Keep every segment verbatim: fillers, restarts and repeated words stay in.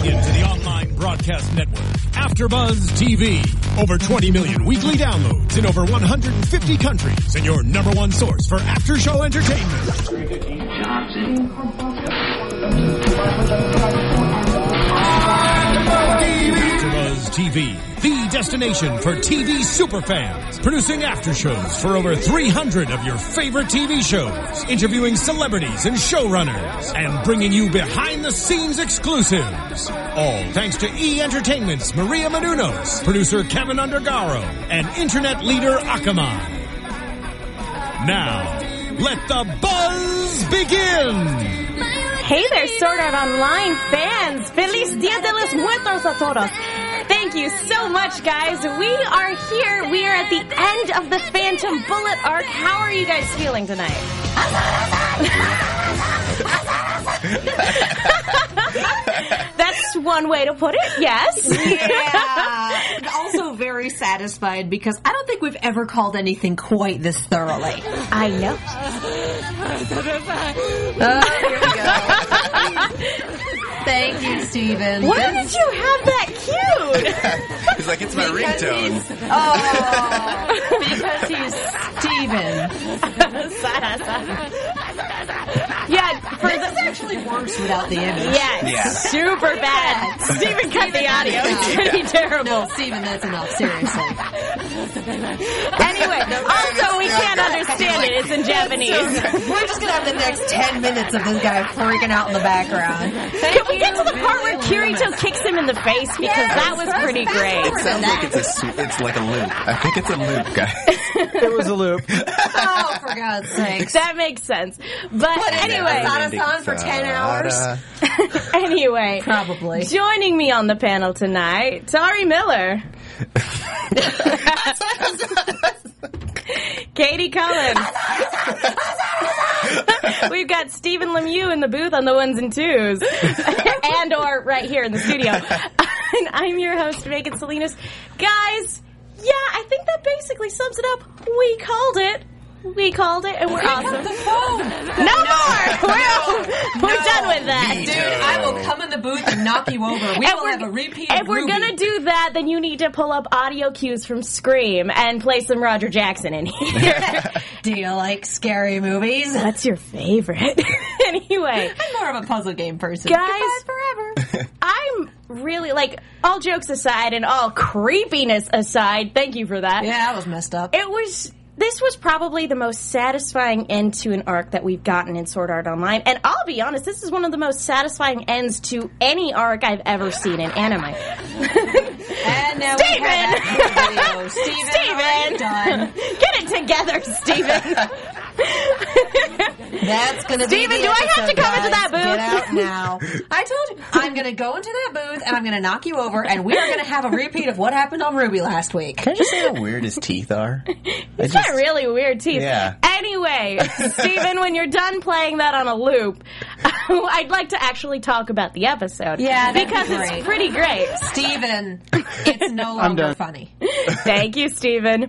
tuning in to the online broadcast network, AfterBuzz T V. Over twenty million weekly downloads in over one hundred fifty countries, and your number one source for after-show entertainment. AfterBuzz T V, the destination for T V superfans, producing aftershows for over three hundred of your favorite T V shows, interviewing celebrities and showrunners, and bringing you behind-the-scenes exclusives. All thanks to E! Entertainment's Maria Menounos, producer Kevin Undergaro, and internet leader Akamai. Now, let the buzz begin! Hey there, Sword Art Online fans! Feliz Dia de los Muertos a todos! Thank you so much, guys. We are here. We are at the end of the Phantom Bullet arc. How are you guys feeling tonight? That's one way to put it, yes. Yeah. Also very satisfied because I don't think we've ever called anything quite this thoroughly. I know. Oh, here we go. Thank you, Steven. Why did you have that cute? He's like, it's my Because ringtone. he's- Oh, because he's Steven. Yeah, for This the... is actually worse without the image. Yeah, it's Yeah. super bad. Steven cut the audio. It's pretty terrible. No, Steven, that's enough. Seriously. Anyway, also we can't understand it. It's in Japanese. We're just going to have the next ten minutes of this guy freaking out in the background. Can we get to the part where Kirito kicks him in the face? Because that was pretty great. It sounds like it's a sw- it's like a loop. I think it's a loop, guys. It was a loop. Oh, for God's sakes. That makes sense. But anyway, Asada-san for ten hours? anyway, Probably. joining me on the panel tonight, Tari Miller. Katie Cullen. We've got Stephen Lemieux in the booth on the ones and twos. and or right here in the studio. And I'm your host, Megan Salinas. Guys, yeah, I think that basically sums it up. We called it. We called it, and we're awesome. The phone. No more! We're, we're done with that. Dude, I will come in the booth and knock you over. We If will we're- have a repeat If of we're Ruby. gonna do that, then you need to pull up audio cues from Scream and play some Roger Jackson in here. Do you like scary movies? What's your favorite? Anyway, I'm more of a puzzle game person. Guys- Goodbye forever. I'm really, like, all jokes aside and all creepiness aside, thank you for that. Yeah, that was messed up. It was... This was probably the most satisfying end to an arc that we've gotten in Sword Art Online. And I'll be honest, this is one of the most satisfying ends to any arc I've ever seen in anime. And now Steven! we have that video. Steven, Steven! done. Get it together, Steven! That's gonna be Steven, the do I have episode, to come into guys. that booth? Get out now. I told you, I'm gonna go into that booth and I'm gonna knock you over and we are gonna have a repeat of what happened on Ruby last week. Can I just say how weird his teeth are? It's got really weird teeth. Yeah. Anyway, Steven, when you're done playing that on a loop, I'd like to actually talk about the episode. Yeah, that'd be because great. it's pretty great. Steven, it's no I'm longer done. funny. Thank you, Steven.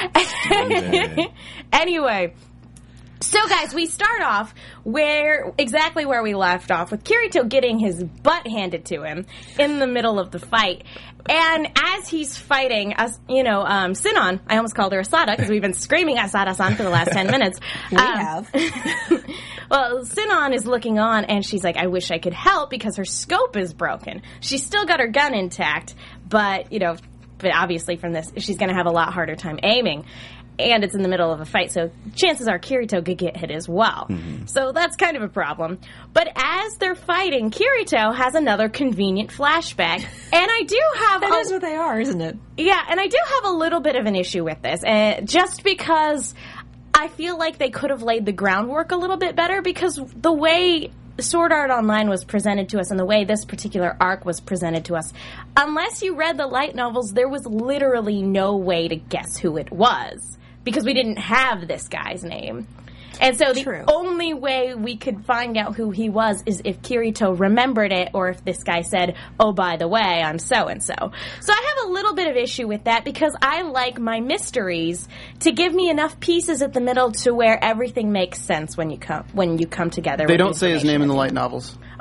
Anyway, so guys, we start off where exactly where we left off, with Kirito getting his butt handed to him in the middle of the fight. And as he's fighting, as you know, um, Sinon, I almost called her Asada because we've been screaming Asada-san for the last ten minutes. We Um, have. Well, Sinon is looking on, and she's like, I wish I could help because her scope is broken. She's still got her gun intact, but, you know, but obviously from this, she's going to have a lot harder time aiming. And it's in the middle of a fight, so chances are Kirito could get hit as well. Mm-hmm. So that's kind of a problem. But as they're fighting, Kirito has another convenient flashback. And I do have... That a, is what they are, isn't it? Yeah, and I do have a little bit of an issue with this. Uh, just because I feel like they could have laid the groundwork a little bit better, because the way Sword Art Online was presented to us and the way this particular arc was presented to us, unless you read the light novels, there was literally no way to guess who it was, because we didn't have this guy's name. And so the True. only way we could find out who he was is if Kirito remembered it, or if this guy said, oh, by the way, I'm so-and-so. So I have a little bit of issue with that, because I like my mysteries to give me enough pieces at the middle to where everything makes sense when you come when you come together. They with don't the say his information name in the at light end. novels.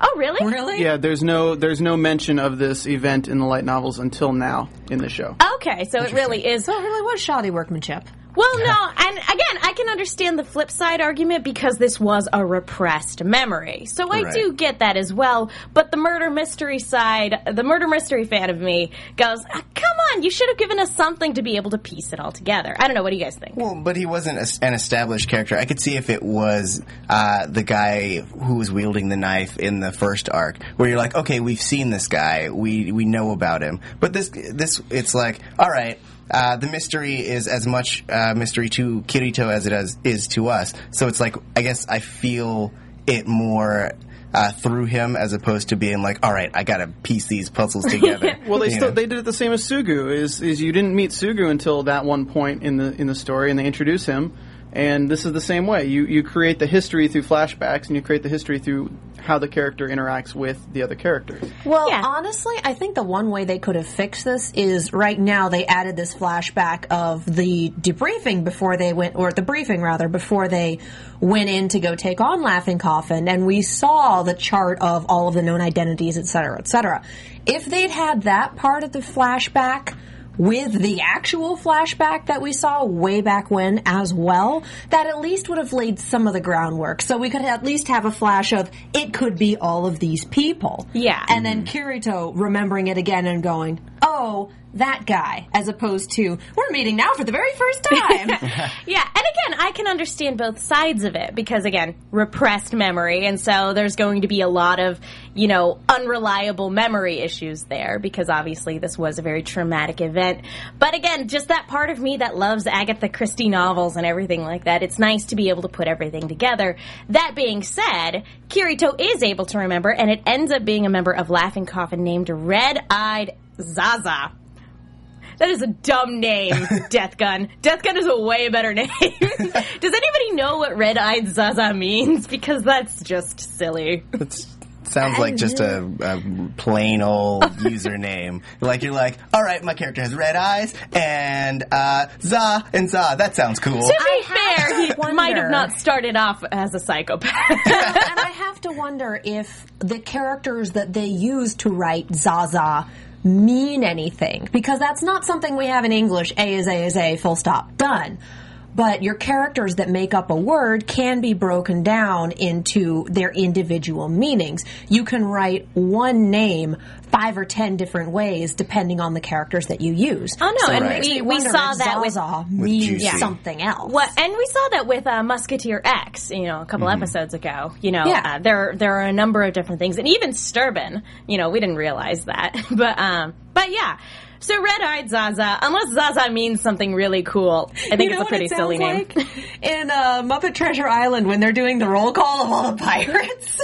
Oh, really? Really? Yeah, there's no there's no mention of this event in the light novels until now in the show. Okay, so it really is. So it really was shoddy workmanship. Well, no, and again, I can understand the flip side argument because this was a repressed memory. So I Right. do get that as well. But the murder mystery side, the murder mystery fan of me goes, ah, come on, you should have given us something to be able to piece it all together. I don't know, what do you guys think? Well, but he wasn't a, an established character. I could see if it was uh, the guy who was wielding the knife in the first arc, where you're like, okay, we've seen this guy, we we know about him. But this this it's like, all right. Uh, the mystery is as much uh, mystery to Kirito as it is, is to us. So it's like, I guess I feel it more uh, through him as opposed to being like, all right, I got to piece these puzzles together. Well, they You still know? they did it the same as Sugu. Is is you didn't meet Sugu until that one point in the in the story, and they introduce him. And this is the same way. You you create the history through flashbacks, and you create the history through how the character interacts with the other characters. Well, Yeah. honestly, I think the one way they could have fixed this is right now they added this flashback of the debriefing before they went, or the briefing rather, before they went in to go take on Laughing Coffin, and we saw the chart of all of the known identities, et cetera, et cetera. If they'd had that part of the flashback with the actual flashback that we saw way back when as well, that at least would have laid some of the groundwork. So we could at least have a flash of, it could be all of these people. Yeah. And then Kirito remembering it again and going, oh, that guy, as opposed to, we're meeting now for the very first time. Yeah, and again, I can understand both sides of it because, again, repressed memory, and so there's going to be a lot of, you know, unreliable memory issues there because obviously this was a very traumatic event. But again, just that part of me that loves Agatha Christie novels and everything like that, it's nice to be able to put everything together. That being said, Kirito is able to remember, and it ends up being a member of Laughing Coffin named Red-Eyed Zaza. That is a dumb name, Death Gun. Death Gun is a way better name. Does anybody know what Red-Eyed Zaza means? Because that's just silly. It's, sounds like just a, a plain old username. Like you're like, all right, my character has red eyes and uh, za and za. That sounds cool. To be I have fair, to he wonder- might have not started off as a psychopath. And I have to wonder if the characters that they use to write Zaza mean anything, because that's not something we have in English. A is A is A, full stop, done. But your characters that make up a word can be broken down into their individual meanings. You can write one name five or ten different ways depending on the characters that you use. Oh, no, So and it makes we- me we wonder saw if that with- Zaza With means Juicy. something else. What, and we saw that with uh, Musketeer X, you know, a couple episodes ago. You know, Yeah. uh, there there are a number of different things, and even Sturban. You know, we didn't realize that, but um, but yeah. So Red-Eyed Zaza, unless Zaza means something really cool, I think You it's know a what pretty it sounds silly name. like? In uh, Muppet Treasure Island, when they're doing the roll call of all the pirates.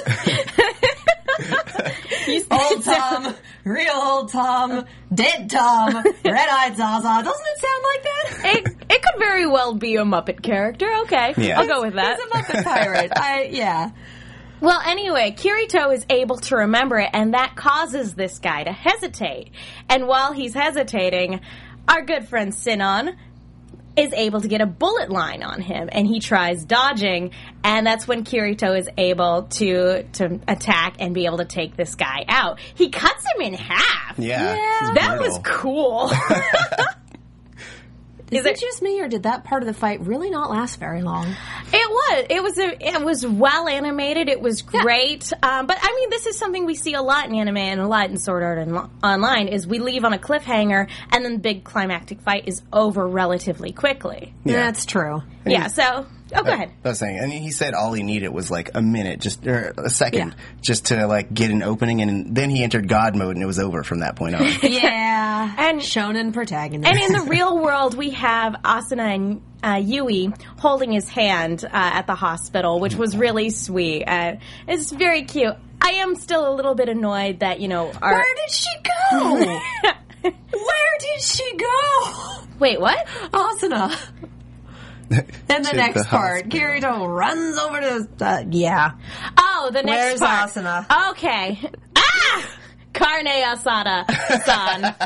Old Tom, real old Tom, dead Tom, red-eyed Zaza. Doesn't it sound like that? It, it could very well be a Muppet character. Okay, Yeah. I'll go with that. He's a Muppet pirate. I yeah. Well, anyway, Kirito is able to remember it, and that causes this guy to hesitate. And while he's hesitating, our good friend Sinon is able to get a bullet line on him, and he tries dodging, and that's when Kirito is able to to attack and be able to take this guy out. He cuts him in half. Yeah, it's That was brutal. cool. Is it- it just me, or did that part of the fight really not last very long? It was. It was. A, it was well animated. It was great. Um, but I mean, this is something we see a lot in anime and a lot in Sword Art and Online. Is we leave on a cliffhanger and then the big climactic fight is over relatively quickly. Yeah. That's true. Yeah. So, oh, go ahead. I was saying, and he said all he needed was like a minute, just or a second, Yeah. just to like get an opening, and then he entered God mode, and it was over from that point on. Yeah. And- shonen protagonist. And in the real world, we have Asuna and uh, Yui holding his hand uh, at the hospital, which was really sweet. Uh, it's very cute. I am still a little bit annoyed that, you know, our... Where did she go? Where did she go? Wait, what? Asuna. And the To next the part, hospital. Kirito runs over to, uh, yeah. Oh, the next Where's part. Asuna? Okay. Ah! Carne asada, son.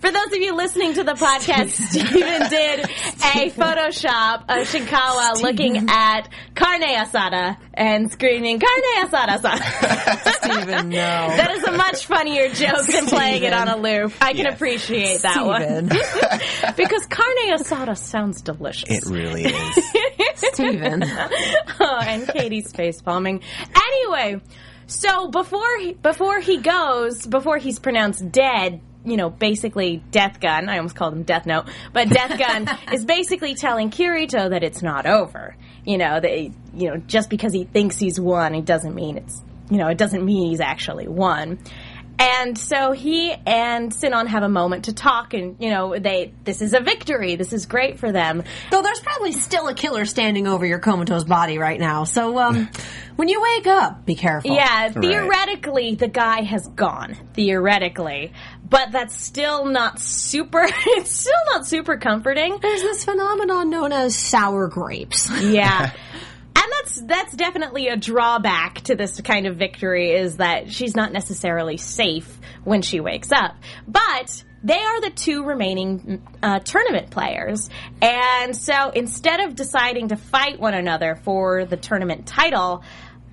For those of you listening to the podcast, Steven did a Photoshop of Shinkawa Steven. looking at carne asada and screaming, carne asada. Steven, no. That is a much funnier joke than playing it on a loop. I can Yes. appreciate that Steven. one. Because carne asada sounds delicious. It really is. Steven. Oh, and Katie's face palming. Anyway, so before he, before he goes, before he's pronounced dead, you know, basically Death Gun, I almost called him Death Note, but Death Gun is basically telling Kirito that it's not over. You know, that, you know, just because he thinks he's won, it doesn't mean it's, you know, it doesn't mean he's actually won. And so he and Sinon have a moment to talk, and, you know, they, this is a victory. This is great for them. Though there's probably still a killer standing over your comatose body right now. So, um, when you wake up, be careful. Yeah, theoretically, the guy has gone. Theoretically. But that's still not super, it's still not super comforting. There's this phenomenon known as sour grapes. Yeah. And that's that's definitely a drawback to this kind of victory, is that she's not necessarily safe when she wakes up. But they are the two remaining uh, tournament players. And so instead of deciding to fight one another for the tournament title,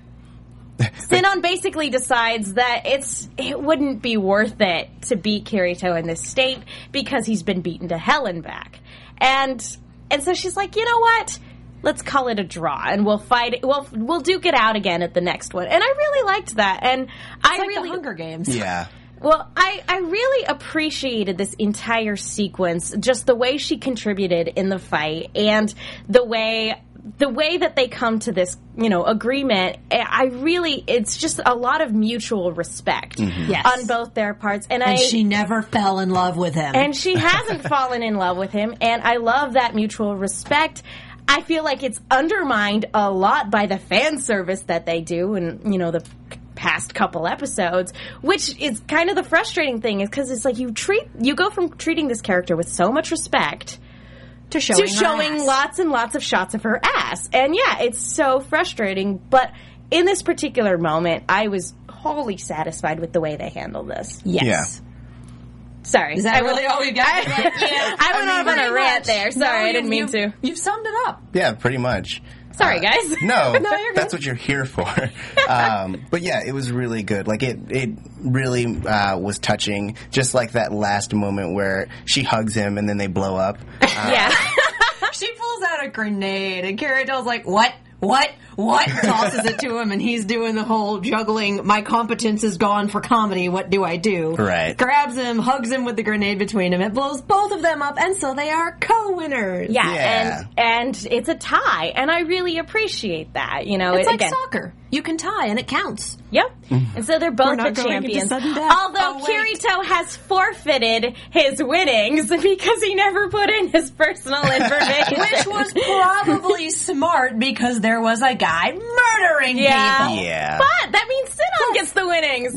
Sinon basically decides that it's it wouldn't be worth it to beat Kirito in this state because he's been beaten to hell and back. And and so she's like, you know what? Let's call it a draw, and we'll fight. We'll we'll duke it out again at the next one. And I really liked that. And It's I like really the Hunger Games. Yeah. well, I, I really appreciated this entire sequence, just the way she contributed in the fight, and the way the way that they come to this, you know, agreement. I really, it's just a lot of mutual respect Yes. on both their parts, and, I And she never fell in love with him. and she hasn't fallen in love with him, and I love that mutual respect. I feel like it's undermined a lot by the fan service that they do, and, you know, the past couple episodes, which is kind of the frustrating thing, is because it's like you treat you go from treating this character with so much respect to showing, to her showing ass. lots and lots of shots of her ass. And yeah, it's so frustrating, but in this particular moment, I was wholly satisfied with the way they handled this. Yes. Yeah. Sorry. Is that I really went- all you got? I, Yeah. I went off on Pretty a rant much. there. Sorry, No, I didn't you- mean you've- to. You've summed it up. Yeah, pretty much. Sorry, guys. No, No, you're that's good. what you're here for. um, but yeah, it was really good. Like it, it really uh, was touching. Just like that last moment where she hugs him and then they blow up. Uh, Yeah. She pulls out a grenade, and Kirito's like, what? What? What? Tosses it to him, and he's doing the whole juggling, my competence is gone for comedy, what do I do? Right. Grabs him, hugs him with the grenade between them. It blows both of them up, and so they are co-winners. Yeah, Yeah. and and it's a tie, and I really appreciate that. You know, It's it, like again, soccer. You can tie, and it counts. Yep. And so they're both not the going into champions. sudden death. Although Oh, wait. Kirito has forfeited his winnings because he never put in his personal information. Which was probably smart, because there was a guy murdering yeah. people. Yeah. But that means Sinon gets the winnings.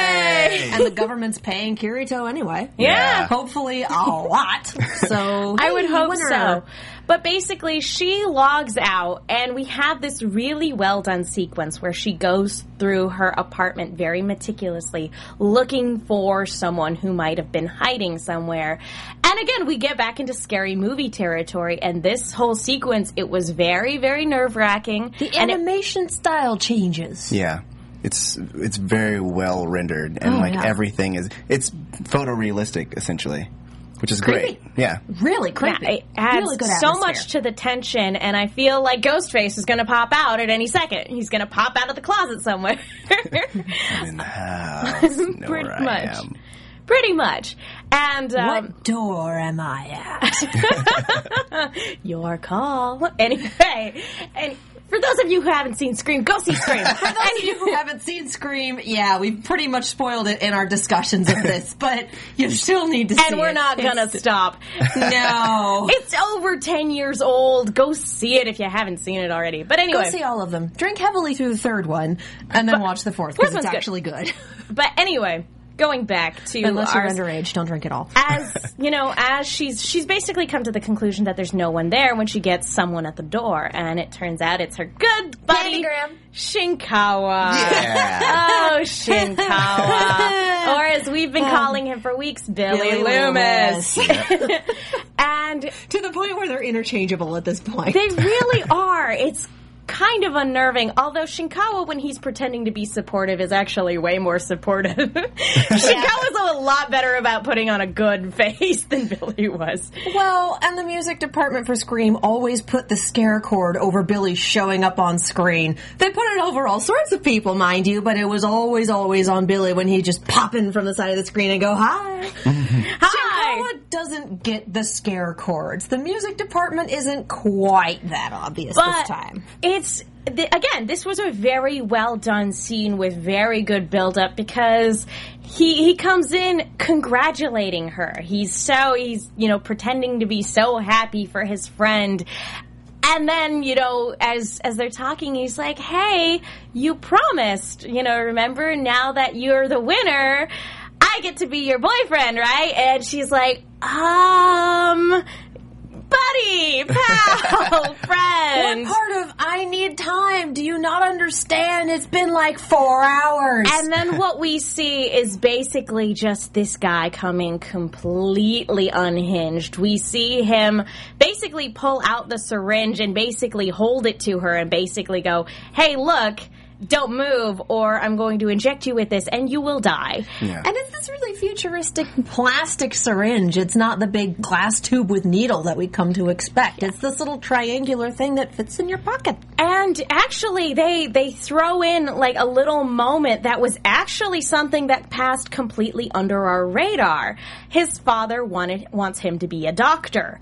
Yay! And the government's paying Kirito anyway. Yeah. Yeah. Hopefully a lot. So I would hey, hope winner. so. But basically, she logs out, and we have this really well done sequence where she goes through her apartment very meticulously, looking for someone who might have been hiding somewhere. And again, we get back into scary movie territory, and this whole sequence, it was very, very nerve wracking. The and it, animation style changes. Yeah. It's it's very well rendered, and Oh, like yeah. everything is it's photorealistic essentially, which is Creepy. great. Yeah. Really yeah, creepy. it adds really good so atmosphere. much to the tension, and I feel like Ghostface is going to pop out at any second. He's going to pop out of the closet somewhere. I'm in the house. Know Pretty where I much. am. Pretty much. And um, What door am I at? your call. Anyway, and for those of you who haven't seen Scream, go see Scream. For those of you who haven't seen Scream, yeah, we've pretty much spoiled it in our discussions of this, but you still need to see it. and we're not gonna It's- stop. No. It's over ten years old. Go see it if you haven't seen it already. But Go anyway, see all of them. Drink heavily through the third one, and then watch the fourth, fourth because it's one's good. actually good. but anyway, going back to Unless you're our underage, don't drink it all. as you know, as she's she's basically come to the conclusion that there's no one there when she gets someone at the door, and it turns out it's her good buddy Nandygram. Shinkawa. Yeah. Oh, Shinkawa, or as we we've been Um, calling him for weeks Billy, Billy Loomis. Loomis. And To the point where they're interchangeable at this point. they really are. It's kind of unnerving, although Shinkawa, when he's pretending to be supportive, is actually way more supportive. Shinkawa's a lot better about putting on a good face than Billy was. Well, and the music department for Scream always put the scare cord over Billy showing up on screen. They put it over all sorts of people, mind you, but it was always, always on Billy when he'd just pop in from the side of the screen and go, hi. Hi! Shinkawa doesn't get the scare cords. The music department isn't quite that obvious But this time. it's, the, again, this was a very well done scene with very good build up because he he comes in congratulating her. He's so, he's, you know, pretending to be so happy for his friend. And then, you know, as as they're talking, he's like, hey, you promised, you know, remember, now that you're the winner, I get to be your boyfriend, right? And she's like, um, buddy, pal, friend. What part of I need time do you not understand? It's been like four hours. And then what we see is basically just this guy coming completely unhinged. We see him basically pull out the syringe and basically hold it to her and basically go, hey, look, don't move or I'm going to inject you with this and you will die. Yeah. And it's this really futuristic plastic syringe. It's not the big glass tube with needle that we come to expect. It's this little triangular thing that fits in your pocket. And actually, they they throw in like a little moment that was actually something that passed completely under our radar. His father wanted wants him to be a doctor.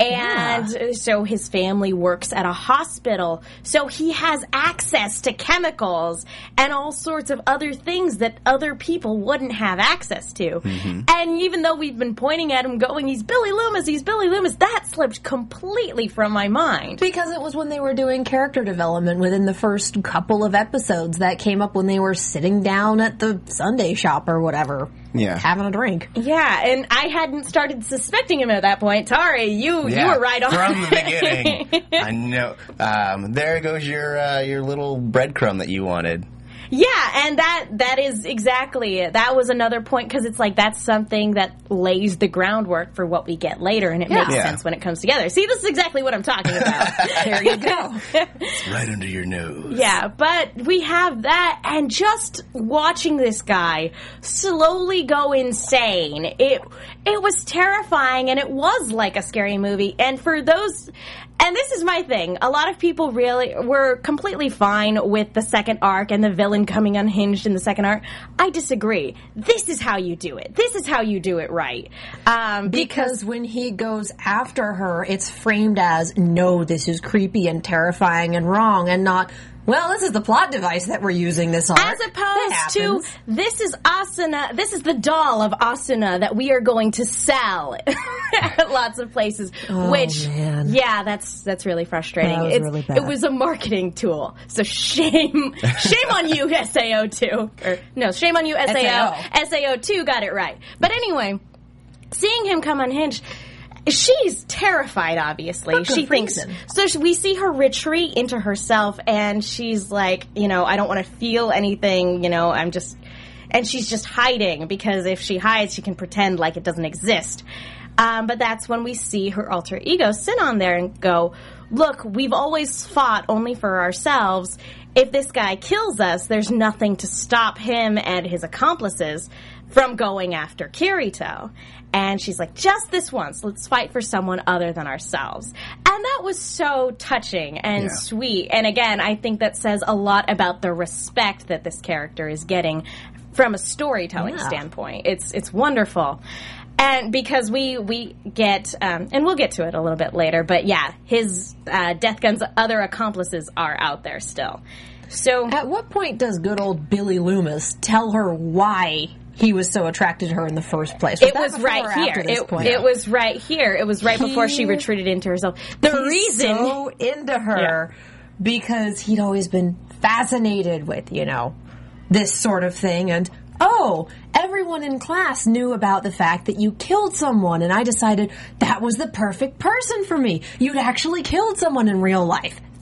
And Yeah. so his family works at a hospital. So he has access to chemicals and all sorts of other things that other people wouldn't have access to. Mm-hmm. And even though we've been pointing at him going, he's Billy Loomis, he's Billy Loomis, that slipped completely from my mind. Because it was when they were doing character development within the first couple of episodes that came up when they were sitting down at the Sunday shop or whatever. Yeah. Having a drink. Yeah, and I hadn't started suspecting him at that point. Tari, you you Yeah, were right on from the beginning. I know. Um, there goes your uh, your little breadcrumb that you wanted. Yeah, and that that is exactly it. That was another point because it's like that's something that lays the groundwork for what we get later, and it Yeah. makes Yeah. sense when it comes together. See, this is exactly what I'm talking about. There you go. Right under your nose. Yeah, but we have that, and just watching this guy slowly go insane, it it was terrifying, and it was like a scary movie. And for those, and this is my thing, a lot of people really were completely fine with the second arc and the villain coming unhinged in the second arc. I disagree. This is how you do it. This is how you do it right. Um, Because when he goes after her, it's framed as, no, this is creepy and terrifying and wrong, and not, well, this is the plot device that we're using this on. As opposed to, this is Asuna, this is the doll of Asuna that we are going to sell at lots of places. Oh, which, man. yeah, that's that's really frustrating. That was It's- really bad. It was a marketing tool. So shame, shame on you, S A O two. Or, no, shame on you, S A O. S A O two got it right. But anyway, seeing him come unhinged, she's terrified, obviously. For good She thinks reason. so. she- We see her retreat into herself, and she's like, you know, I don't want to feel anything. You know, I'm just, and she's just hiding because if she hides, she can pretend like it doesn't exist. Um, but that's when we see her alter ego sit on there and go, look, we've always fought only for ourselves. If this guy kills us, there's nothing to stop him and his accomplices from going after Kirito. And she's like, just this once, let's fight for someone other than ourselves. And that was so touching and Yeah. sweet. And again, I think that says a lot about the respect that this character is getting from a storytelling Yeah. standpoint. It's it's wonderful. And because we we get, um, and we'll get to it a little bit later, but yeah, his uh, Death Gun's other accomplices are out there still. So At what point does good old Billy Loomis tell her why he was so attracted to her in the first place? it that was before right or here. after this It, point? it was right here. It was right before she He- retreated into herself. The He's reason. so into her because he'd always been fascinated with, you know, this sort of thing. And, oh, everyone in class knew about the fact that you killed someone, and I decided that was the perfect person for me. You'd actually killed someone in real life.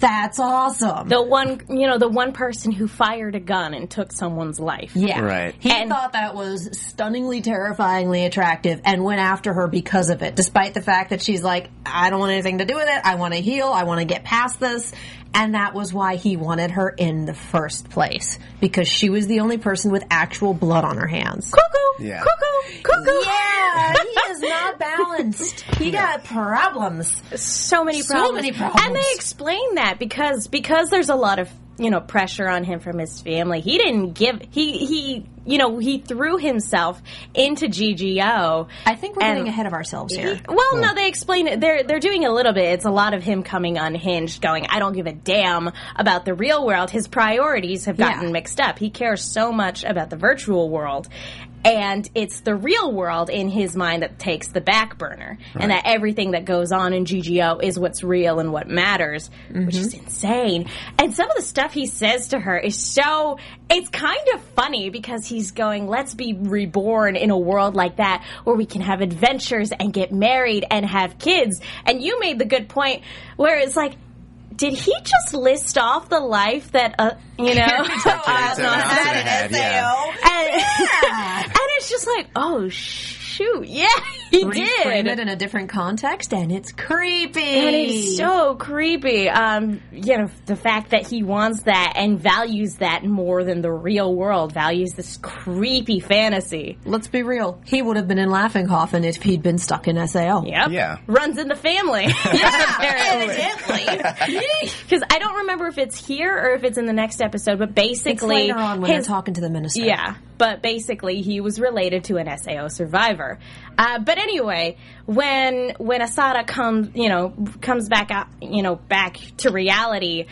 That's awesome. The one, you know, the one person who fired a gun and took someone's life. Yeah. Right. He And- thought that was stunningly, terrifyingly attractive and went after her because of it, despite the fact that she's like, I don't want anything to do with it. I want to heal. I want to get past this. And that was why he wanted her in the first place, because she was the only person with actual blood on her hands. Cuckoo! Yeah. Cuckoo! Cuckoo! Yeah, he is not balanced. He got problems. So many So problems. many problems. And they explain that because because there's a lot of, you know, pressure on him from his family. He didn't give he he you know, he threw himself into G G O. I think we're And- getting ahead of ourselves here. Well, no, they explain it. They're they're doing a little bit. It's a lot of him coming unhinged, going, I don't give a damn about the real world. His priorities have gotten Yeah. mixed up. He cares so much about the virtual world. And it's the real world in his mind that takes the back burner. And that everything that goes on in G G O is what's real and what matters, which is insane. And some of the stuff he says to her is so, it's kind of funny because he's going, let's be reborn in a world like that where we can have adventures and get married and have kids. And you made the good point where it's like, did he just list off the life that, uh, you know, Kirito Asuna had, yeah. and, and it's just like, oh, shoot, yeah, he Reframe did. it in a different context, and it's creepy. And it's so creepy. Um, you know, the fact that he wants that and values that more than the real world, values this creepy fantasy. Let's be real. He would have been in Laughing Coffin if he'd been stuck in S A O. Yep. Yeah. Runs in the family. Evidently. Because I don't remember if it's here or if it's in the next episode, but basically. It's later on when his- they're talking to the minister. Yeah, but basically he was related to an S A O survivor. Uh, but anyway, when when Asada comes, you know, comes back out, you know, back to reality,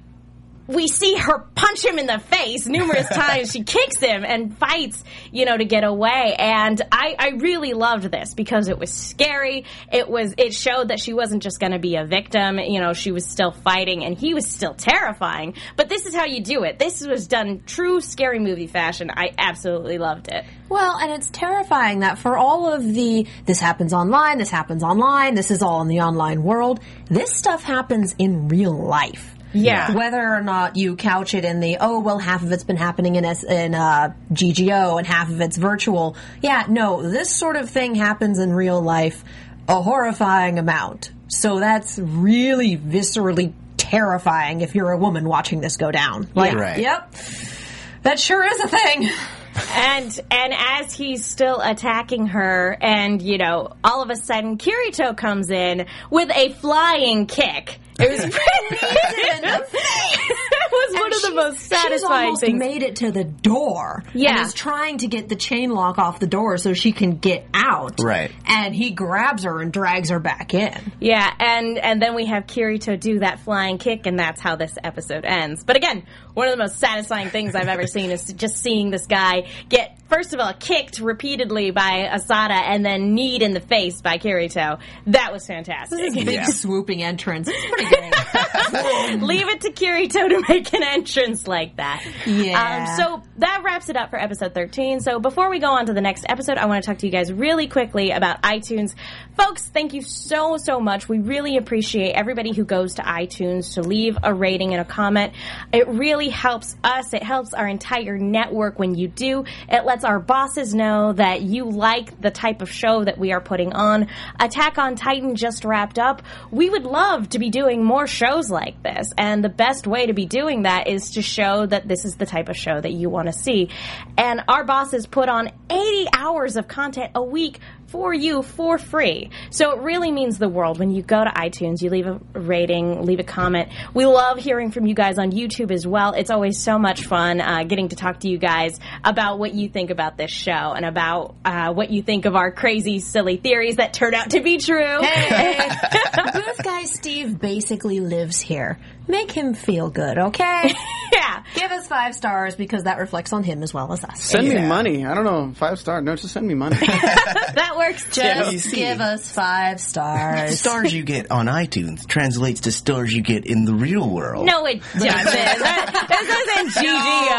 we see her punch him in the face numerous times. She kicks him and fights, you know, to get away. And I, I really loved this because it was scary. It was, it showed that she wasn't just going to be a victim. You know, she was still fighting and he was still terrifying. But this is how you do it. This was done true scary movie fashion. I absolutely loved it. Well, and it's terrifying that for all of the, this happens online, this happens online, this is all in the online world, this stuff happens in real life. Yeah. Whether or not you couch it in the, oh, well, half of it's been happening in S- in uh, G G O and half of it's virtual. Yeah, no, this sort of thing happens in real life a horrifying amount. So that's really viscerally terrifying if you're a woman watching this go down. Like, Right. yep, that sure is a thing. And and as he's still attacking her, and you know, all of a sudden Kirito comes in with a flying kick. It was pretty. It was one And of the she's- most She's satisfying almost things. made it to the door. Yeah. And is trying to get the chain lock off the door so she can get out. Right. And he grabs her and drags her back in. Yeah, and and then we have Kirito do that flying kick, and that's how this episode ends. But again, one of the most satisfying things I've ever seen is just seeing this guy get, first of all, kicked repeatedly by Asada and then kneed in the face by Kirito. That was fantastic. This is a big Yeah. swooping entrance. It's pretty great. Leave it to Kirito to make an entrance like that. Yeah. Um, so that wraps it up for episode thirteen. So before we go on to the next episode, I want to talk to you guys really quickly about iTunes. Folks, thank you so, so much. We really appreciate everybody who goes to iTunes to leave a rating and a comment. It really helps us. It helps our entire network when you do. It lets our bosses know that you like the type of show that we are putting on. Attack on Titan just wrapped up. We would love to be doing more shows like this, and the best way to be doing that is to show that this is the type of show that you want to see. And our bosses put on eighty hours of content a week for you for free. So it really means the world when you go to iTunes, you leave a rating, leave a comment. We love hearing from you guys on YouTube as well. It's always so much fun uh, getting to talk to you guys about what you think about this show and about uh, what you think of our crazy, silly theories that turn out to be true. Hey, Booth Guy Steve basically lives here. Make him feel good, okay? Yeah. Give us five stars because that reflects on him as well as us. Send Yeah. me money. I don't know, five star. No, just send me money. That works too. Yeah, you Just see. give us five The stars. stars you get on iTunes translates to stars you get in the real world. No, it doesn't. That, that isn't G G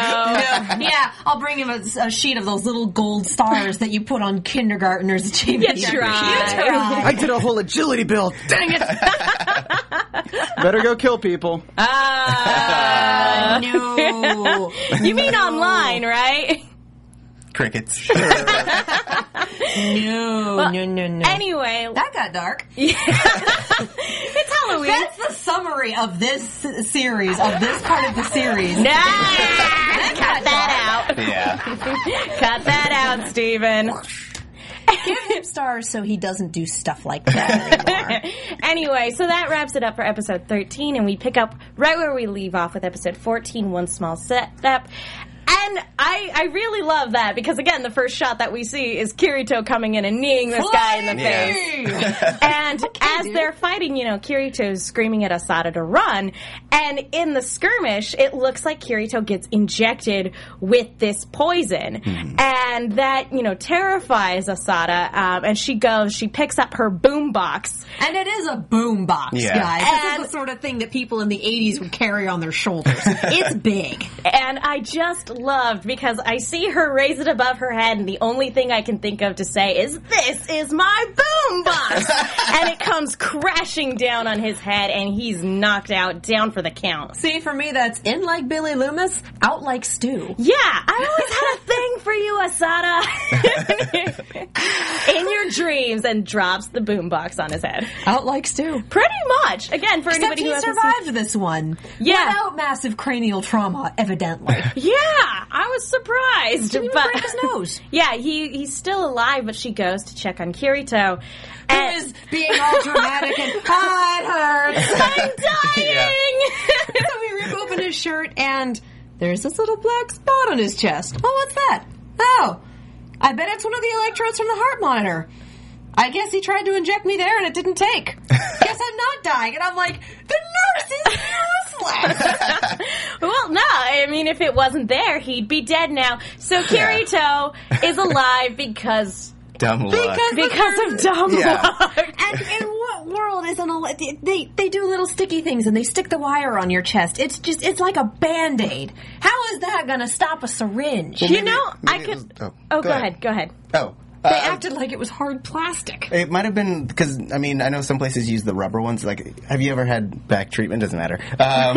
O. Yeah, I'll bring him a, a sheet of those little gold stars that you put on kindergartners' achievement. You sheet. try. You try. I did a whole agility build. Dang it! Better go kill people. Ah, no. you mean online, right? Crickets. No, no, no, no. Anyway, that got dark. it's Halloween. That's the summary of this s- series, of this part of the series. Nah, cut that out. Yeah. Cut that out, Steven. Give him stars so he doesn't do stuff like that anymore. Anyway, so that wraps it up for episode thirteen, and we pick up right where we leave off with episode fourteen, One Small Step. And I, I really love that because, again, the first shot that we see is Kirito coming in and kneeing this guy in the Yeah. face. And as dude. they're fighting, you know, Kirito's screaming at Asada to run. And in the skirmish, it looks like Kirito gets injected with this poison. Mm-hmm. And that, you know, terrifies Asada. Um, and she goes, she picks up her boombox. And it is a boom box, Yeah. guys. This And- is the sort of thing that people in the eighties would carry on their shoulders. It's big. And I just loved because I see her raise it above her head, and the only thing I can think of to say is, "This is my boombox!" And it comes crashing down on his head, and he's knocked out, down for the count. See, for me, that's in like Billy Loomis, out like Stu. Yeah, I always had a thing for you, Asada. In your dreams, and drops the boombox on his head. Out like Stu. Pretty much. Again, for Except anybody he who hasn't survived seen- this one. Yeah. Without massive cranial trauma, evidently. Yeah, I was surprised. Didn't even but break his nose. Yeah, he he's still alive, but she goes to check on Kirito. Who And is being all dramatic and, ah, it hurts. I'm dying! So we rip open his shirt and there's this little black spot on his chest. Oh, what's that? Oh, I bet it's one of the electrodes from the heart monitor. I guess he tried to inject me there and it didn't take. Guess I'm not dying. And I'm like, the nurse is useless. Well, no, I mean, if it wasn't there, he'd be dead now. So Kirito is alive because Dumb luck. Because because of dumb Yeah. luck. And in what world is an ele- they they do little sticky things and they stick the wire on your chest? It's just it's like a Band-Aid. How is that going to stop a syringe? Well, You maybe- know, I maybe it was- could. oh, Oh, go go ahead. ahead. Go ahead. Oh. They uh, acted like it was hard plastic. It might have been because I mean I know some places use the rubber ones. Like, have you ever had back treatment? Doesn't matter. Um,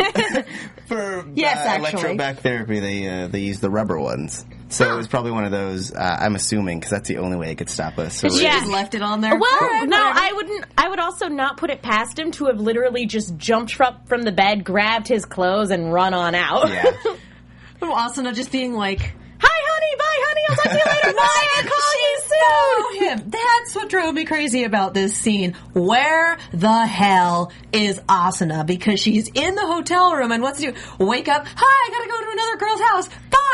for Yes, uh, actually. electro back therapy, they uh, they use the rubber ones. So it was probably one of those. Uh, I'm assuming because that's the only way it could stop us. So Yeah. Just left it on there. Well, All right, no, whatever. I wouldn't. I would also not put it past him to have literally just jumped up from the bed, grabbed his clothes, and run on out. Yeah. From Asuna just being like, Hi, honey. Bye, honey. I'll talk to you later. Bye. I'll call you soon. oh, him. That's what drove me crazy about this scene. Where the hell is Asuna? Because she's in the hotel room and what's to do? Wake up. Hi, I gotta go to another girl's house.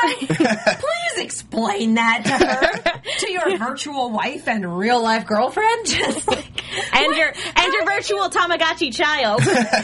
Bye. Please explain that to her. To your virtual wife and real life girlfriend. Just like, And what? your and your virtual Tamagotchi child.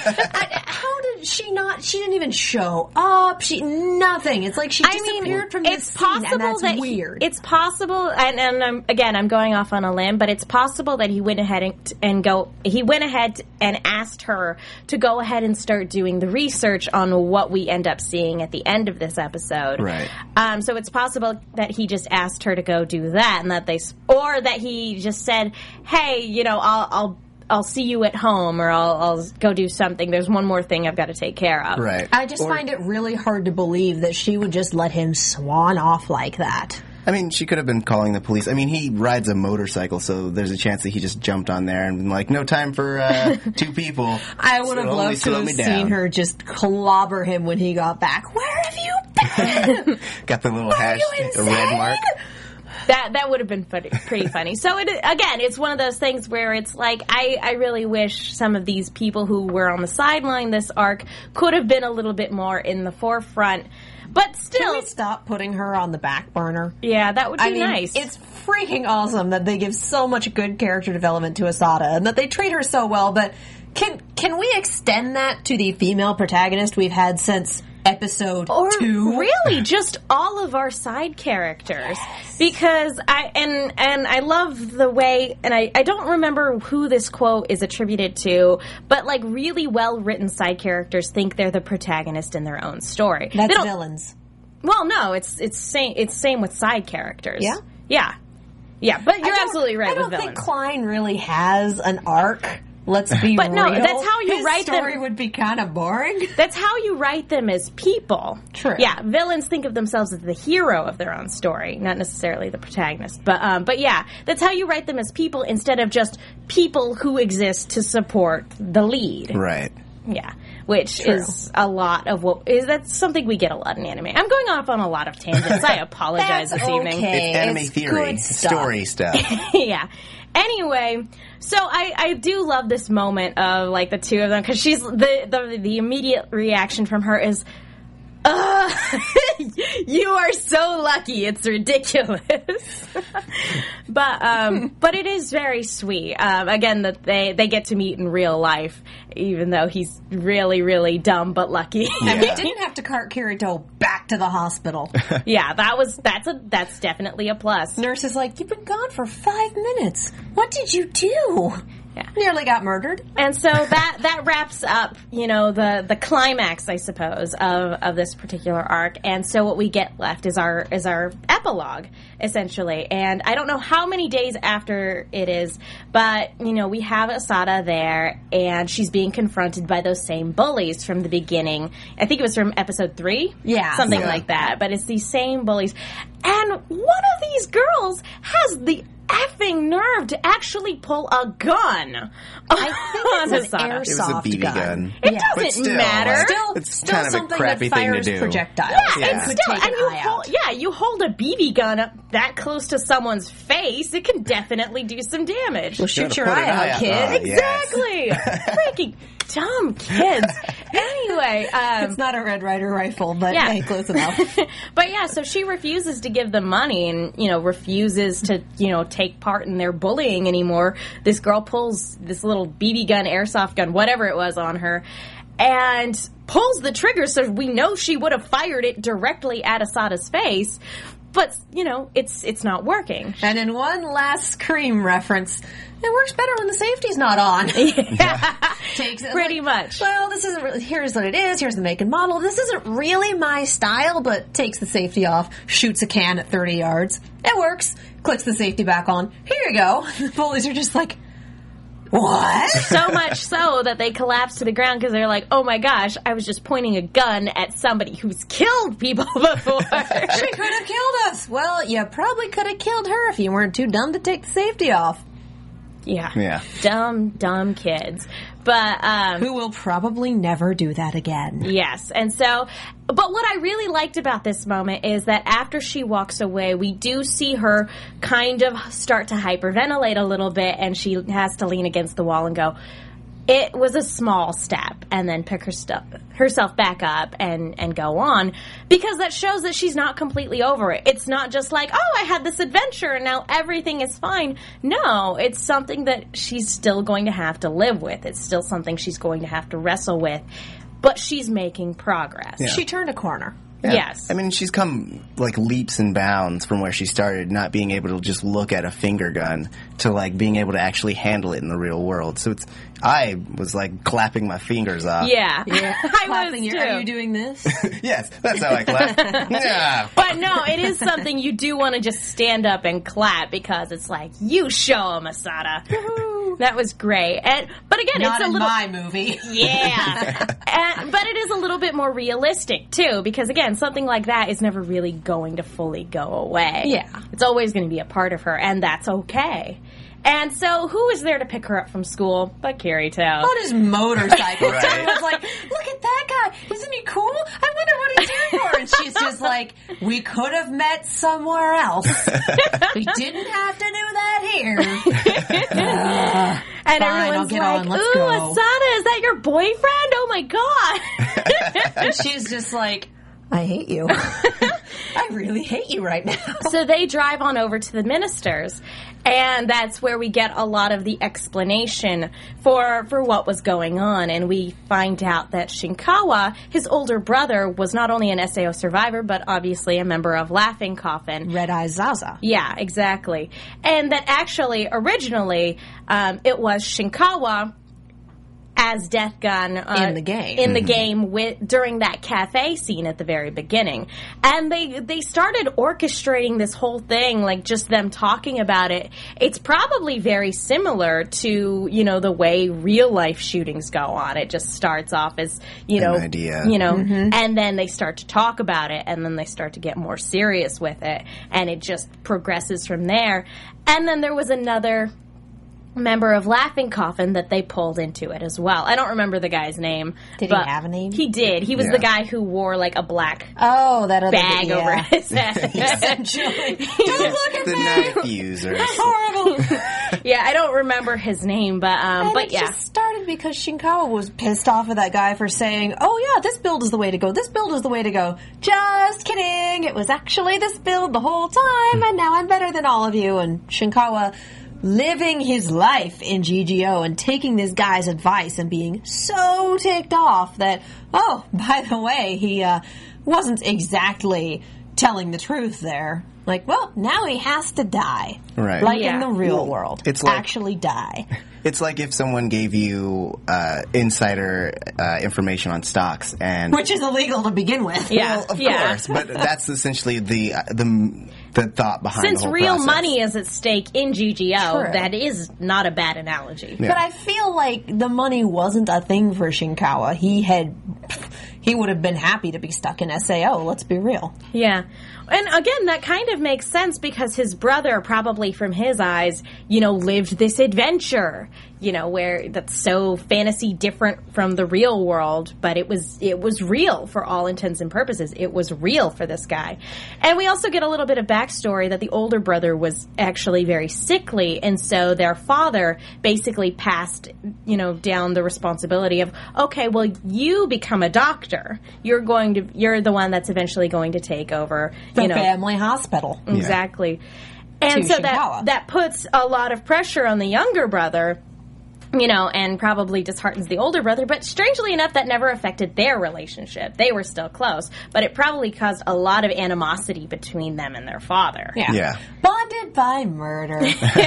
I, how did she not? She didn't even show up. She nothing. It's like she I mean, disappeared from it's this scene, possible and that's that he- weird. it's possible, and, and I'm, again, I'm going off on a limb, but it's possible that he went ahead and, and go. He went ahead and asked her to go ahead and start doing the research on what we end up seeing at the end of this episode. Right. Um, so it's possible that he just asked her to go do that, and that they, s- or that he just said, "Hey, you know, I'll." I'll I'll see you at home, or I'll, I'll go do something. There's one more thing I've got to take care of. Right. I just Or- find it really hard to believe that she would just let him swan off like that. I mean, she could have been calling the police. I mean, he rides a motorcycle, so there's a chance that he just jumped on there and been like, "No time for uh, two people." I would So have only loved to slow have me seen down. her just clobber him when he got back. Where have you been? Got the little Are hash, you the insane? red mark. That that would have been funny, pretty funny. So it, again, it's one of those things where it's like I, I really wish some of these people who were on the sideline this arc could have been a little bit more in the forefront. But Can still, we stop putting her on the back burner? yeah, that would be I mean, nice. it's freaking awesome that they give so much good character development to Asada and that they treat her so well, but can can we extend that to the female protagonist we've had since episode or two? really just all of our side characters, because I and and I love the way, and I, I don't remember who this quote is attributed to, but like really well written side characters think they're the protagonist in their own story. They That's don't- villains. Well, no, it's it's same it's same with side characters. Yeah? yeah, yeah. But you're I don't- absolutely right I don't with think villains. Klein really has an arc Let's be But real. no, that's how you His write them. story would be kind of boring. That's how you write them as people. True. Yeah, villains think of themselves as the hero of their own story, not necessarily the protagonist. But um, but yeah, that's how you write them as people instead of just people who exist to support the lead. Right. Yeah, which True. is a lot of what is that's something we get a lot in anime. I'm going off on a lot of tangents. I apologize That's this evening. okay. It's anime It's theory, good stuff. story stuff. Yeah. Anyway, so I, I do love this moment of like the two of them because she's the, the the immediate reaction from her is, "Uh, you are so lucky. It's ridiculous." but um, but it is very sweet. Um, again, that they they get to meet in real life, even though he's really really dumb but lucky. And we didn't have to cart Kirito back to the hospital. Yeah, that was that's a that's definitely a plus. Nurse is like, "You've been gone for five minutes. What did you do?" Yeah. Nearly got murdered. And so that that wraps up, you know, the the climax, I suppose, of, of this particular arc. And so what we get left is our is our epilogue, essentially. And I don't know how many days after it is, but you know, we have Asada there, and she's being confronted by those same bullies from the beginning. I think it was from episode three, Yeah. something Yeah. like that. But it's these same bullies, and one of these girls has the effing nerve to actually pull a gun. I think it's an Asada. airsoft It was a B B gun. gun. It Yeah. doesn't But still, matter. like, Still, It's still kind of a something crappy that thing to fires do. projectiles. Yeah, It and could still, take and an you eye hold, out. yeah, you hold a B B gun up that close to someone's face, it can definitely do some damage. Well, shoot Gotta your put an eye eye out, out. kid. Oh, yes. Exactly. Freaking dumb kids. Anyway, um, It's not a Red Ryder rifle, but Yeah. hey, close enough. but yeah, so she refuses to give them money and, you know, refuses to, you know, take part in their bullying anymore. This girl pulls this little B B gun, airsoft gun, whatever it was on her, and pulls the trigger so we know she would have fired it directly at Asada's face. But, you know, it's it's not working. And in one last Scream reference, it works better when the safety's not on. Takes it Pretty like, much. Well, this isn't really, here's what it is, here's the make and model. This isn't really my style, but takes the safety off, shoots a can at thirty yards. It works. Clicks the safety back on. Here you go. The bullies are just like, what? So much so that they collapse to the ground because they're like, oh my gosh, I was just pointing a gun at somebody who's killed people before. She could have killed us. Well, you probably could have killed her if you weren't too dumb to take the safety off. Yeah. Yeah. Dumb, dumb kids. But, um, Who will probably never do that again. yes. And so, but what I really liked about this moment is that after she walks away, we do see her kind of start to hyperventilate a little bit, and she has to lean against the wall and go, it was a small step, and then pick her stuff, herself back up and, and go on, because that shows that she's not completely over it. It's not just like, oh, I had this adventure and now everything is fine. No, it's something that she's still going to have to live with. It's still something she's going to have to wrestle with, but she's making progress. Yeah. She turned a corner. Yeah. Yes. I mean, she's come like leaps and bounds from where she started, not being able to just look at a finger gun to like being able to actually handle it in the real world. So it's, I was like clapping my fingers off. Yeah. I was Clapping your- too. Are you doing this? Yes, that's how I clap. Yeah. But no, it is something you do want to just stand up and clap because it's like, you show 'em, Asada. That was great. And but again, Not it's a in little my movie. yeah. and, but it is a little bit more realistic too, because again, something like that is never really going to fully go away. Yeah. It's always going to be a part of her, and that's okay. And so, who is there to pick her up from school but Kirito? On his motorcycle. Right. I was like, look at that guy. Isn't he cool? I wonder what he's doing for. And she's just like, we could have met somewhere else. We didn't have to do that here. Uh, And Fine, I'll everyone's get like, on, let's ooh, go." Asada, is that your boyfriend? Oh my god. and she's just like, I hate you. I really hate you right now. So they drive on over to the ministers, and that's where we get a lot of the explanation for for what was going on. And we find out that Shinkawa, his older brother, was not only an S A O survivor, but obviously a member of Laughing Coffin. Red Eye Zaza. Yeah, exactly. And that actually, originally, um, it was Shinkawa as Death Gun uh, In the game. in the game with during that cafe scene at the very beginning, and they they started orchestrating this whole thing, like just them talking about it. It's probably very similar to, you know, the way real life shootings go on. It just starts off as, you know, An idea. you know, and then they start to talk about it, and then they start to get more serious with it, and it just progresses from there. And then there was another member of Laughing Coffin that they pulled into it as well. I don't remember the guy's name. Did he but have a name? He did. He was Yeah. the guy who wore like a black Oh, that other bag yeah. over his head. Don't look at The me. knife users. Horrible. Yeah, I don't remember his name, but um, And but it yeah. just started because Shinkawa was pissed off at that guy for saying, "Oh yeah, this build is the way to go. This build is the way to go." Just kidding. It was actually this build the whole time, and now I'm better than all of you. And Shinkawa living his life in G G O and taking this guy's advice and being so ticked off that, oh, by the way, he uh, wasn't exactly telling the truth there. Like, well, now he has to die. Right. Like Yeah. in the real Well, world. it's like- actually die. It's like if someone gave you uh, insider uh, information on stocks, and Which is illegal to begin with. Yeah. well, of yeah. course, but that's essentially the uh, the the thought behind Since the whole real process. money is at stake in G G O, True. that is not a bad analogy. Yeah. But I feel like the money wasn't a thing for Shinkawa. He had, he would have been happy to be stuck in S A O, let's be real. Yeah. And again, that kind of makes sense because his brother, probably from his eyes, you know, lived this adventure, you know, where that's so fantasy different from the real world, but it was, it was real for all intents and purposes. It was real for this guy. And we also get a little bit of backstory that the older brother was actually very sickly, and so their father basically passed, you know, down the responsibility of, okay, well, you become a doctor. You're going to, you're the one that's eventually going to take over, The you know. family hospital. Exactly. And To so that Shinkawa. that puts a lot of pressure on the younger brother, you know, and probably disheartens the older brother, but strangely enough, that never affected their relationship. They were still close, but it probably caused a lot of animosity between them and their father. Yeah. Yeah. Bonded by murder.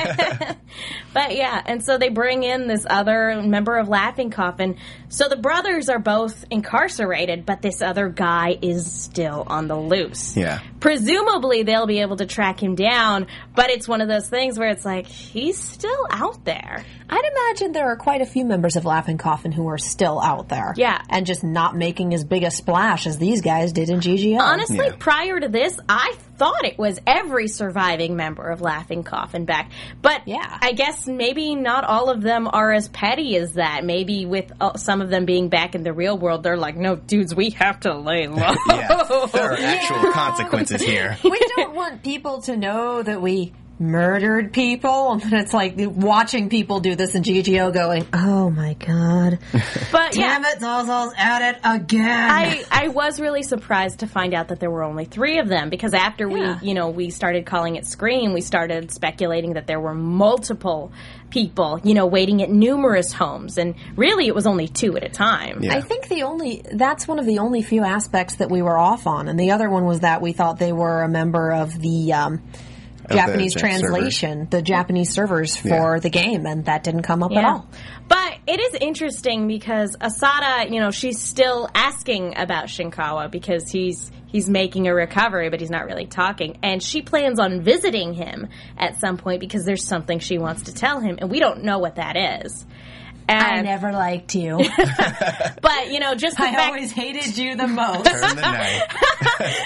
But yeah, and so they bring in this other member of Laughing Coffin. So the brothers are both incarcerated, but this other guy is still on the loose. Yeah. Presumably they'll be able to track him down, but it's one of those things where it's like, he's still out there. I'd imagine there are quite a few members of Laughing Coffin who are still out there. Yeah. And just not making as big a splash as these guys did in G G O. Honestly, Yeah. prior to this, I thought it was every surviving member of Laughing Coffin back. But Yeah. I guess maybe not all of them are as petty as that. Maybe with uh, some of them being back in the real world, they're like, no, dudes, we have to lay low. Yeah. There are actual consequences here. We don't want people to know that we murdered people. And it's like watching people do this in G G O going, oh my god. But yeah. Damn it, Zozo's at it again. I, I was really surprised to find out that there were only three of them, because after Yeah. we, you know, we started calling it Scream, we started speculating that there were multiple people, you know, waiting at numerous homes, and really it was only two at a time. Yeah. I think the only, that's one of the only few aspects that we were off on. And the other one was that we thought they were a member of the, um, the Japanese Jap- translation, the Japanese servers for Yeah. the game, and that didn't come up at Yeah. all. But it is interesting because Asada, you know, she's still asking about Shinkawa because he's he's making a recovery, but he's not really talking. And she plans on visiting him at some point because there's something she wants to tell him, and we don't know what that is. And, I never liked you. But, you know, just the I fact... always hated you the most. Turn the knife.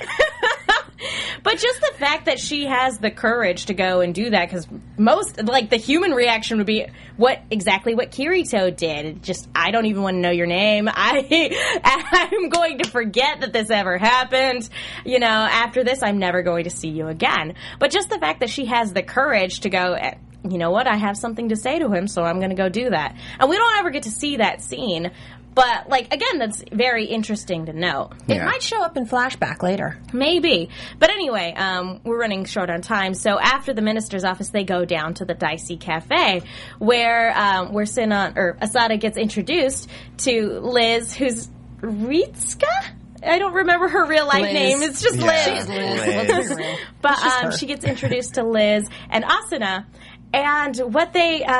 But just the fact that she has the courage to go and do that, because most, like, the human reaction would be what exactly what Kirito did. It just, I don't even want to know your name. I, I'm going to forget that this ever happened. You know, after this, I'm never going to see you again. But just the fact that she has the courage to go, you know what, I have something to say to him, so I'm going to go do that. And we don't ever get to see that scene. But, like, again, that's very interesting to note. It Yeah. might show up in flashback later. Maybe. But anyway, um, we're running short on time. So after the minister's office, they go down to the Dicey Cafe, where um, where Sinon, or Asada gets introduced to Liz, who's Ritsuka? I don't remember her real life Liz. name. It's just Yeah. Liz. She's Liz. Liz. Let's be real. But It's just um, her. she gets introduced to Liz and Asuna. And what they... Um,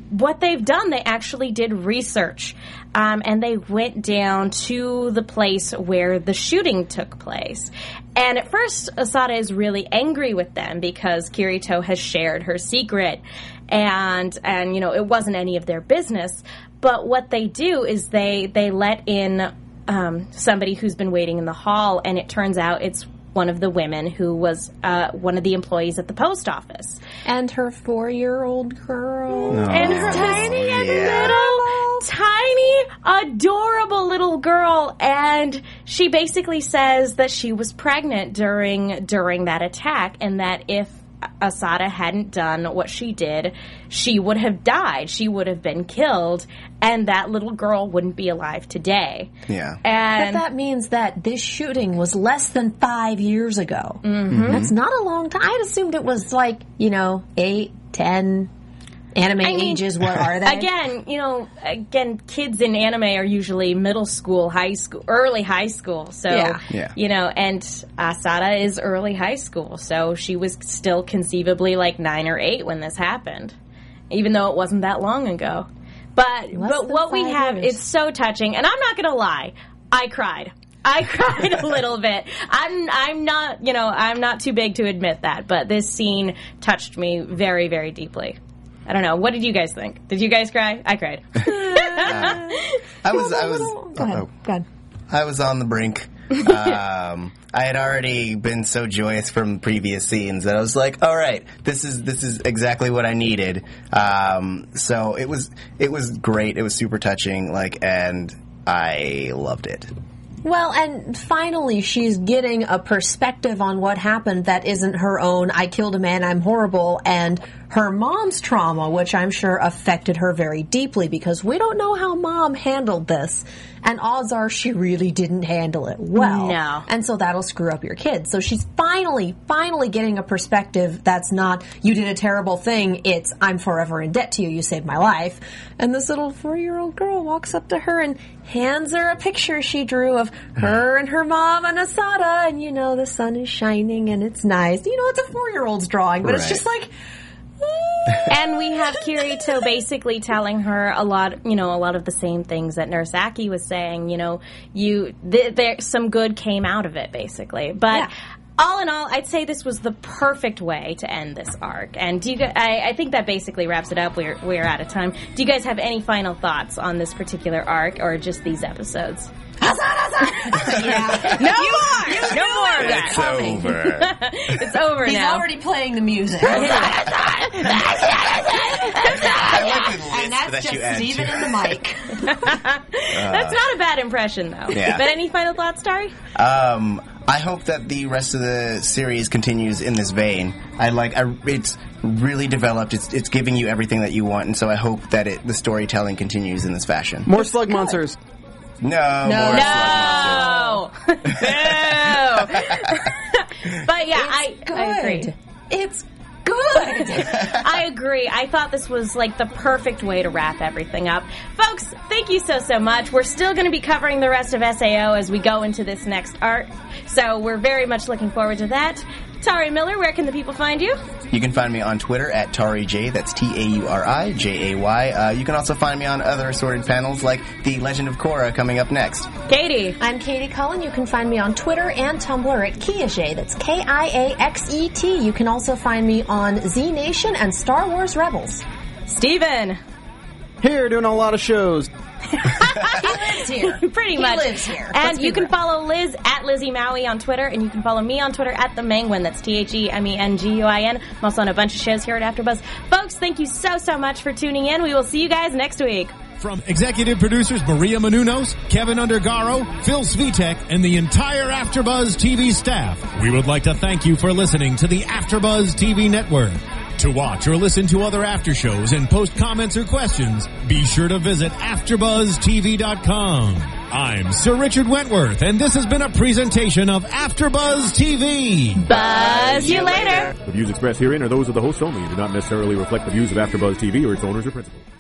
what they've done, they actually did research, um, and they went down to the place where the shooting took place. And at first, Asada is really angry with them because Kirito has shared her secret, and and you know it wasn't any of their business. But what they do is they they let in um, somebody who's been waiting in the hall, and it turns out it's one of the women who was uh, one of the employees at the post office. And her four-year-old girl. Oh, And her tiny and yeah. little, tiny, adorable little girl. And she basically says that she was pregnant during during that attack, and that if Asada hadn't done what she did, she would have died. She would have been killed, and that little girl wouldn't be alive today. Yeah. And But that means that this shooting was less than five years ago. Mm-hmm. That's not a long time. I'd assumed it was like, you know, eight, ten. Anime I mean, ages, what are they? Again, you know, again, kids in anime are usually middle school, high school, early high school. So, Yeah. Yeah. you know, and Asada is early high school, so she was still conceivably like nine or eight when this happened, even though it wasn't that long ago. But Less but than what we five have, years. it's so touching, and I'm not gonna lie, I cried. I cried a little bit. I'm I'm not, you know, I'm not too big to admit that, but this scene touched me very, very deeply. I don't know. What did you guys think? Did you guys cry? I cried. I was, I was, Go ahead. oh, Go ahead. I was on the brink. Um, I had already been so joyous from previous scenes that I was like, "All right, this is this is exactly what I needed." Um, so it was it was great. It was super touching. Like, and I loved it. Well, and finally, she's getting a perspective on what happened that isn't her own, I killed a man, I'm horrible, and her mom's trauma, which I'm sure affected her very deeply, because we don't know how mom handled this, and odds are she really didn't handle it well. No. And so that'll screw up your kids. So she's finally, finally getting a perspective that's not, you did a terrible thing, it's, I'm forever in debt to you, you saved my life. And this little four-year-old girl walks up to her and hands her a picture she drew of her and her mom and Asada, and you know, the sun is shining and it's nice. You know, it's a four-year-old's drawing, but it's Right. just like... And we have Kirito basically telling her a lot, you know, a lot of the same things that Nurse Aki was saying. You know, you th- there some good came out of it, basically. But Yeah. all in all, I'd say this was the perfect way to end this arc. And do you? gu- I, I think that basically wraps it up. We're we're out of time. Do you guys have any final thoughts on this particular arc, or just these episodes? yeah. No more. No more of that. It's over. It's over He's now. already playing the music. I like the lisp And that's that just you add Steven to in the mic. That's not a bad impression, though. Yeah. But any final thoughts, Dari? Um, I hope that the rest of the series continues in this vein. I like, I, it's really developed. It's it's giving you everything that you want, and so I hope that it, the storytelling continues in this fashion. More slug monsters. No, more No. Slug Monsters. No. But yeah, I, I agree. Good. It's good. I agree. I thought this was like the perfect way to wrap everything up. Folks, thank you so, so much. We're still going to be covering the rest of S A O as we go into this next arc. So we're very much looking forward to that. Tari Miller, where can the people find you? You can find me on Twitter at TariJ, that's T A U R I J A Y. Uh, you can also find me on other assorted panels like The Legend of Korra coming up next. Katie. I'm Katie Cullen. You can find me on Twitter and Tumblr at Kiaxet. That's K I A X E T. You can also find me on Z Nation and Star Wars Rebels. Steven. Here, doing a lot of shows. He lives here. Pretty He much. lives here. And Let's be you can real. follow Liz at Lizzie Maui on Twitter, and you can follow me on Twitter at The Menguin. That's T H E M E N G U I N. I'm also on a bunch of shows here at AfterBuzz. Folks, thank you so, so much for tuning in. We will see you guys next week. From executive producers Maria Menounos, Kevin Undergaro, Phil Svitek, and the entire AfterBuzz T V staff, we would like to thank you for listening to the AfterBuzz T V network. To watch or listen to other after shows and post comments or questions, be sure to visit after buzz T V dot com. I'm Sir Richard Wentworth, and this has been a presentation of AfterBuzz T V. Buzz you later. The views expressed herein are those of the hosts only and do not necessarily reflect the views of AfterBuzz T V or its owners or principals.